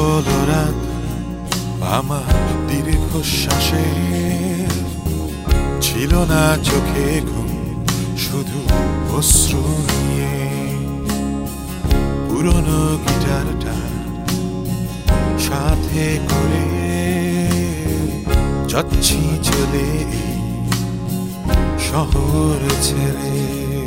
হলো রাত আমার দীর্ঘশ্বাসে, ছিল না চোখে ঘুম, শুধু অশ্রু নিয়ে। পুরনো গিটারটা সাথে করে যাচ্ছি চলে এই শহর ছেড়ে।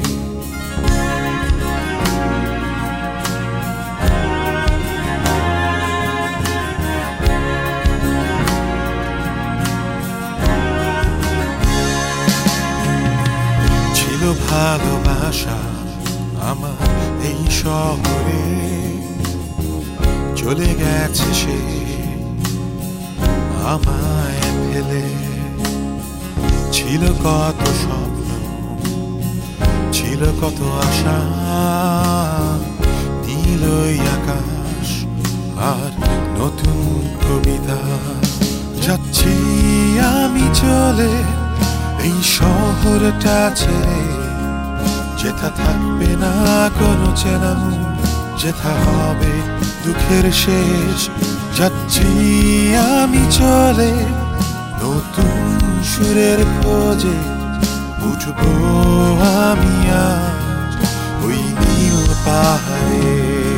ছিল ভালোবাসা আমার এই শহরে, চলে গেছে সে আমায় ফেলে। ছিল কত স্বপ্ন, ছিল কত আশা, নীল আকাশ আর নতুন কবিতা। যাচ্ছি আমি চলে এই শহরটা ছেড়ে, যেথা থাকবে না কোনো চেনা, যেথা হবে দুঃখের শেষ। যাচ্ছি আমি চলে নতুন সুরের খোঁজে, উঠবো আমি আজ ওই নীল পাহাড়ে।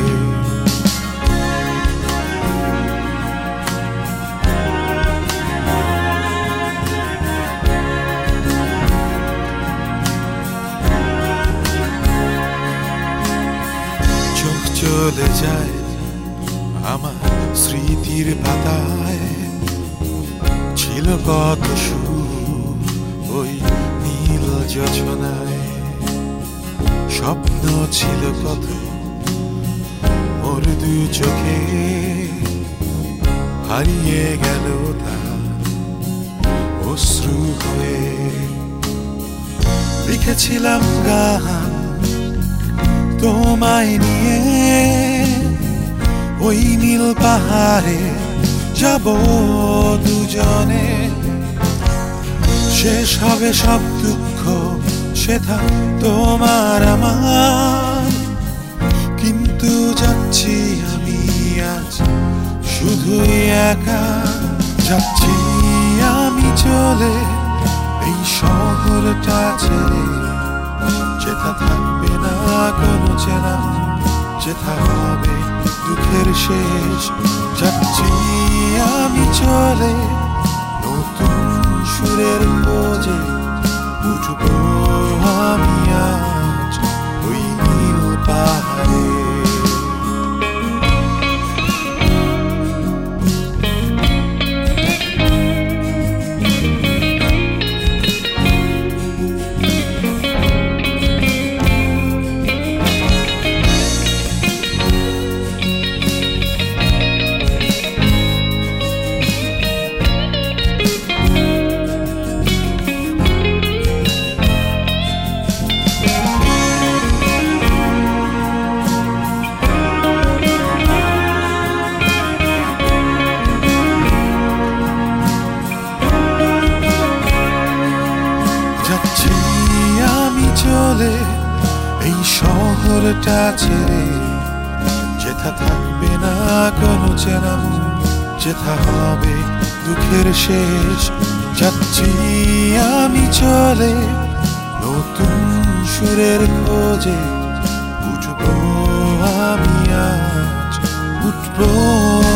চোখ চলে যায় আমার স্মৃতির পাতায়, ছিল কত সুর ওই নীল যোছনায়। স্বপ্ন ছিল কত ওর দু চোখে, হারিয়ে গেল তা অশ্রু হয়ে। লিখেছিলাম গান তোমায় নিয়ে, ওই নীল পাহাড়ে যাব দুজনে। শেষ হবে সব দুঃখ, সেটা তোমার আমার, কিন্তু যাচ্ছি আমি আজ শুধুই একা। যাচ্ছি আমি চলে এই শহরটা ছেড়ে, যেথা থাকবে না কোনো চেনা, যেথা হবে দুঃখের শেষ। যাচ্ছি আমি চলে নতুন সুরের খোঁজে, উঠবো আমি আজ ওই নীল পাহাড়ে। যাচ্ছি আমি চলে এই শহরটা ছেড়ে, যেথা থাকবে না কোনো চেনা, যেথা হবে দুঃখের শেষ। যাচ্ছি আমি চলে নতুন সুরের খোঁজে, উঠবো আমি আজ, উঠবো